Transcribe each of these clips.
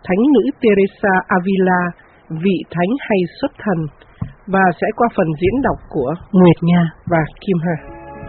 Thánh nữ Teresa Avila, vị thánh hay xuất thần, và sẽ qua phần diễn đọc của Nguyệt Nga và Kim Hà.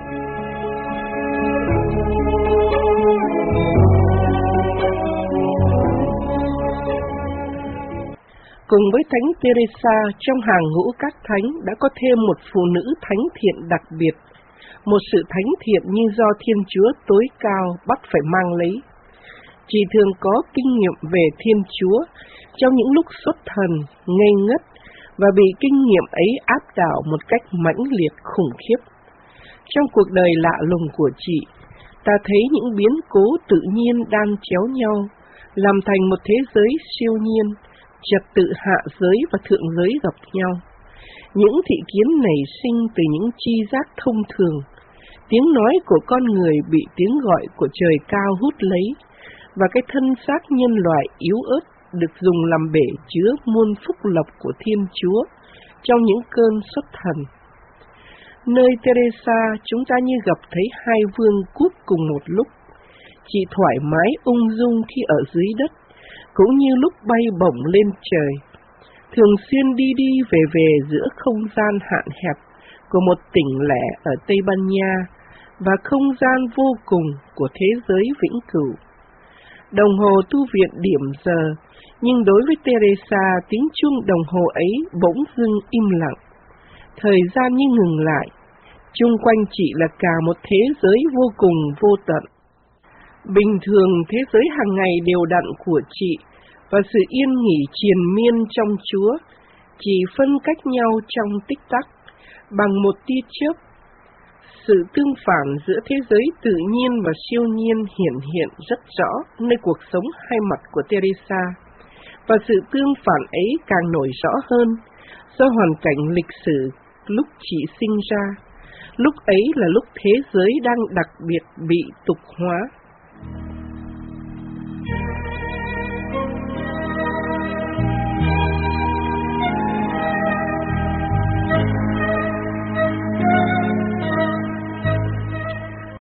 Cùng với Thánh Teresa, trong hàng ngũ các thánh đã có thêm một phụ nữ thánh thiện đặc biệt, một sự thánh thiện như do Thiên Chúa tối cao bắt phải mang lấy. Chị thường có kinh nghiệm về Thiên Chúa trong những lúc xuất thần, ngây ngất, và bị kinh nghiệm ấy áp đảo một cách mãnh liệt khủng khiếp. Trong cuộc đời lạ lùng của chị, ta thấy những biến cố tự nhiên đan chéo nhau, làm thành một thế giới siêu nhiên, trật tự hạ giới và thượng giới gặp nhau. Những thị kiến nảy sinh từ những tri giác thông thường, tiếng nói của con người bị tiếng gọi của trời cao hút lấy, và cái thân xác nhân loại yếu ớt được dùng làm bể chứa muôn phúc lộc của Thiên Chúa trong những cơn xuất thần. Nơi Teresa, chúng ta như gặp thấy hai vương quốc cùng một lúc. Chị thoải mái ung dung khi ở dưới đất, cũng như lúc bay bổng lên trời, thường xuyên đi đi về giữa không gian hạn hẹp của một tỉnh lẻ ở Tây Ban Nha và không gian vô cùng của thế giới vĩnh cửu. Đồng hồ tu viện điểm giờ, nhưng đối với Teresa, tiếng chuông đồng hồ ấy bỗng dưng im lặng. Thời gian như ngừng lại, chung quanh chị là cả một thế giới vô cùng vô tận. Bình thường, thế giới hàng ngày đều đặn của chị và sự yên nghỉ triền miên trong Chúa chỉ phân cách nhau trong tích tắc bằng một tia chớp. Sự tương phản giữa thế giới tự nhiên và siêu nhiên hiện rất rõ nơi cuộc sống hai mặt của Teresa, và sự tương phản ấy càng nổi rõ hơn do hoàn cảnh lịch sử lúc chị sinh ra. Lúc ấy là lúc thế giới đang đặc biệt bị tục hóa.